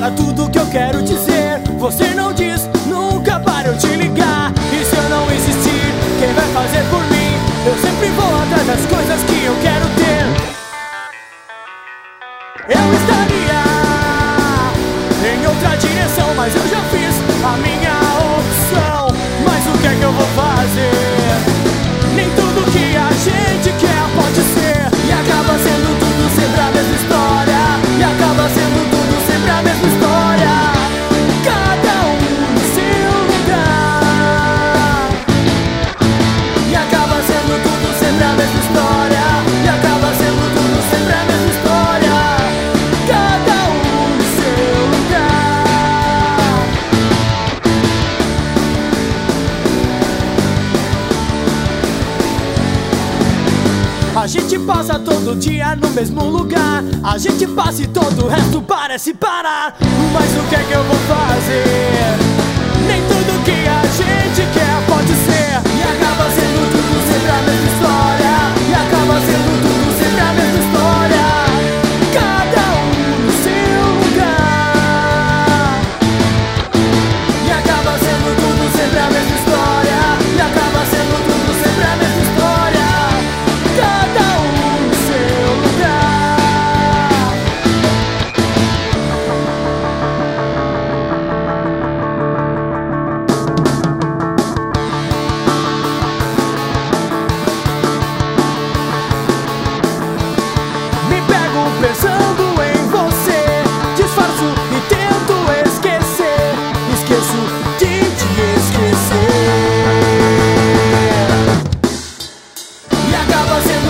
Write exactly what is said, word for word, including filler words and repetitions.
para tudo que eu quero dizer. Você não diz, nunca para eu te ligar. E se eu não existir, quem vai fazer por mim? Eu sempre vou atrás das coisas que eu quero ter. Eu estaria em outra direção, mas eu já fiz a minha opção. Mas o que é que eu vou fazer? Nem tudo que a gente quer pode ser. E acaba sendo tudo sempre a mesma história. E acaba sendo tudo sempre a mesma história. Cada um no seu lugar. E acaba sendo tudo sempre a mesma história. E acaba sendo tudo sempre a mesma história. Cada um no seu lugar. A gente passa todo dia no mesmo lugar. A gente passa e todo o resto parece parar. Mas o que é que eu vou fazer? Nem tudo que a gente quer pode ser. E acaba sendo tudo sempre a mesma história. E acaba sendo tudo sempre a mesma história. Cada um no seu lugar. E acaba sendo tudo sempre a mesma história. E acaba sendo tudo sempre a mesma história. Cada um no seu lugar. Me pego pensando em você. Disfarço e tento esquecer. Esqueço de te esquecer. E acaba sendo